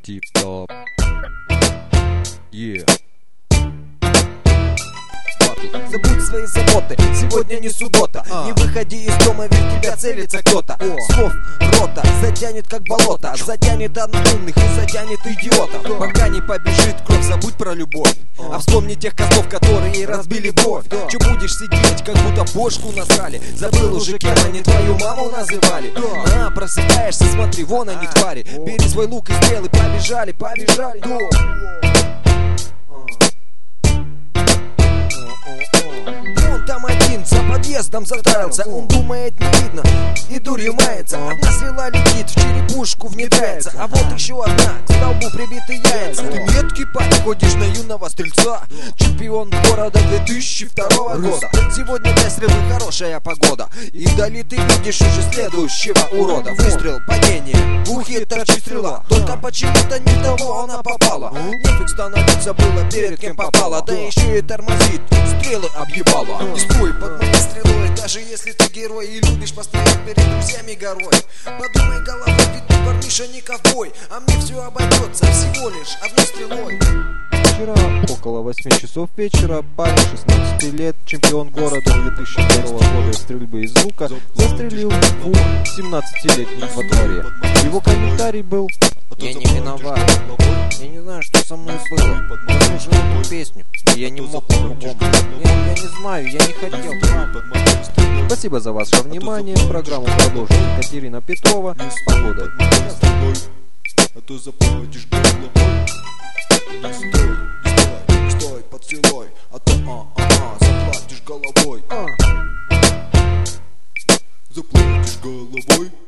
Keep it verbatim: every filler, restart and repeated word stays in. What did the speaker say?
Тип-топ. Yeah. Забудь свои заботы, сегодня не суббота. а. Не выходи из дома, ведь тебя целится кто-то. Слов рота затянет как болото, затянет умных и затянет идиотов. Пока не побежит кровь, забудь про любовь, а вспомни тех козлов, которые ей разбили бровь. Че будешь сидеть, как будто бошку насрали? Забыл уже, кем они твою маму называли. А, просыпаешься, смотри, вон они твари. Бери свой лук и стрелы, побежали, побежали. Там один за подъездом затарился. Он думает, не видно и дурью мается. Одна стрела летит, в черепушку внедряется, а вот еще одна к столбу прибиты яйца. Ты меткий парень, ходишь на юного стрельца, чемпион города две тысячи второго года. Сегодня для стрелы хорошая погода, и вдали ты видишь уже следующего урода. Выстрел, падение, в ухе торчит стрела. Только почему-то не того она попала. Нефиг становиться было перед кем попала, да еще и тормозит, стрелы объебала. Не стой под моей стрелой, даже если ты герой и любишь постоять перед друзьями горой. Подумай головой, ведь ты парниша не ковбой, а мне все обойдется всего лишь одной стрелой. Вчера около восьми часов вечера парень шестнадцати лет, чемпион города две тысячи второго года стрельбы из лука, застрелил двух семнадцатилетних во дворе. Его комментарий был: я не виноват, я не знаю, что со мной было. Я слушал эту песню, и я не мог по-другому. Я, я не знаю, я не хотел. Спасибо за ваше внимание. Программу продолжит Екатерина Петрова. Погода. А то заплатишь головой. Не стой, не стой, не стой под стрелой, а то а-а-а, заплатишь головой. Заплатишь головой.